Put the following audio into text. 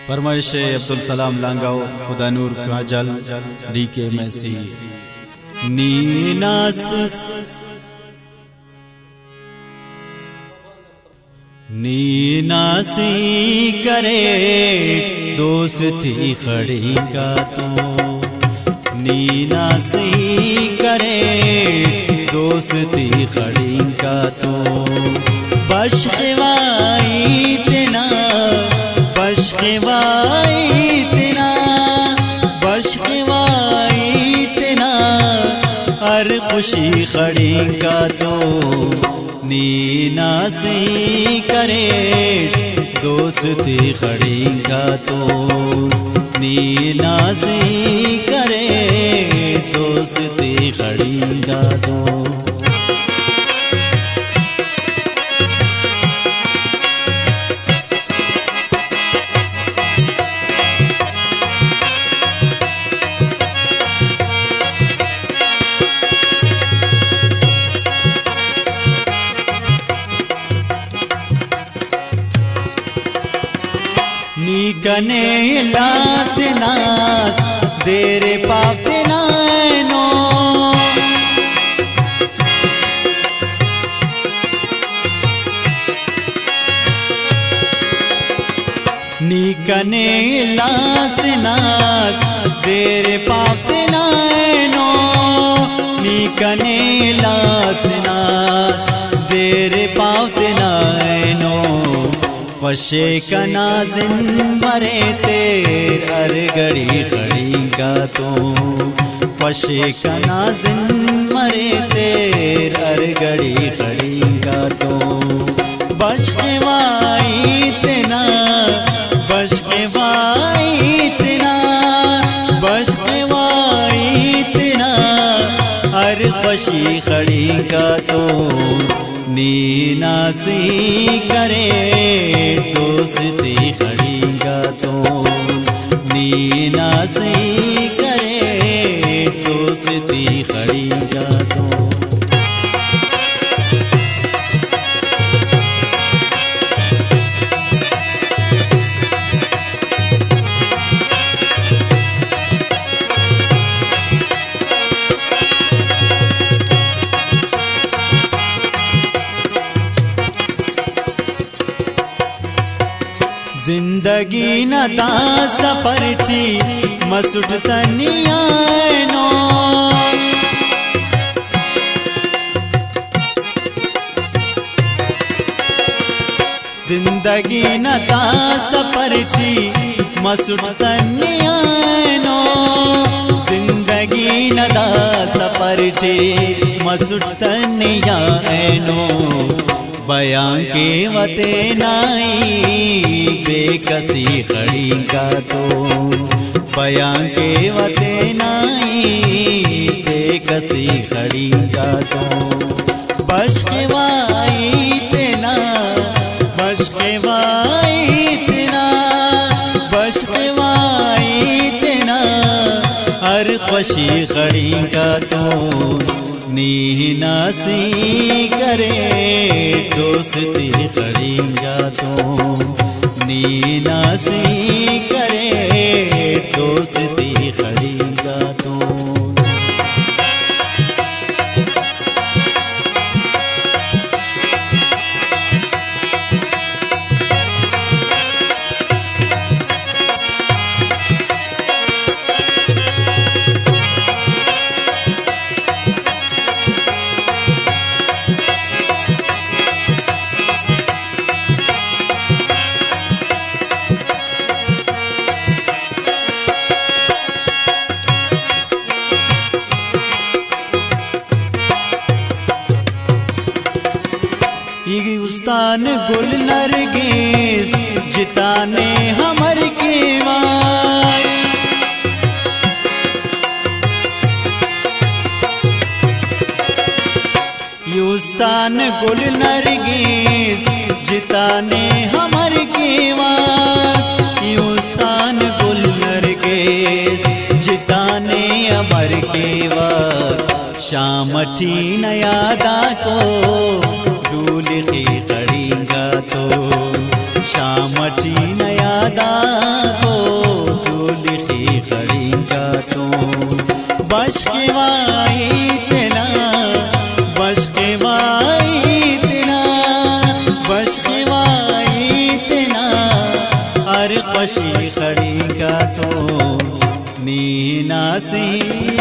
फरमाइश अब्दुल सलाम लांगाओ खुदा नूर काजल डीके मैसी नीनास नीनासी करे दोस्ती खड़ी का तो नीनासी करे दोस्ती खड़ी का तो बशवाई तेना बशवाई तेना बशवाई तेना हर खुशी खड़ी का तो नीनासी करे दोस्ती खड़ी का तो नीनासी करे दोस्ती खड़ी का तो नीकने लास नास देरे पापते नायनो नीकने लास नास देरे पापते नायनो नीकने लास नास देरे पापते नायनो वशे कनाजिन मरे तेर हर घड़ी खड़ी का तो वशे कनाजिन मरे तेर हर घड़ी खड़ी का तो बशवाई तेना बशवाई तेना बशवाई तेना हर खुशी खड़ी का तो नीनासी करे दोस्ती खड़ी का तो नीनासी करे दोस्ती खड़ी का तो जिंदगी न दा सफरटी मसुट तनियानो जिंदगी न दा सफरटी मसुट तनियानो जिंदगी न दा सफरटी मसुट तनियानो बयां के वते नाई बेकसी खड़ी का तो बयां के वते नाई बेकसी खड़ी का तो बशवाई तेना बशवाई तेना बशवाई तेना हर खुशी खड़ी का तो नीनासी करे दोस्ती खड़ी का तो नीनासी करे दोस्ती खड़ी का तो उस्तान गुल नरगिस जिताने हमर की वार उस्तान गुल नरगिस जिताने हमर की वार उस्तान गुल नरगिस जिताने हमर की वार शामठी नयादा को दूल की खड़ी गा तो शामठी नयादा सी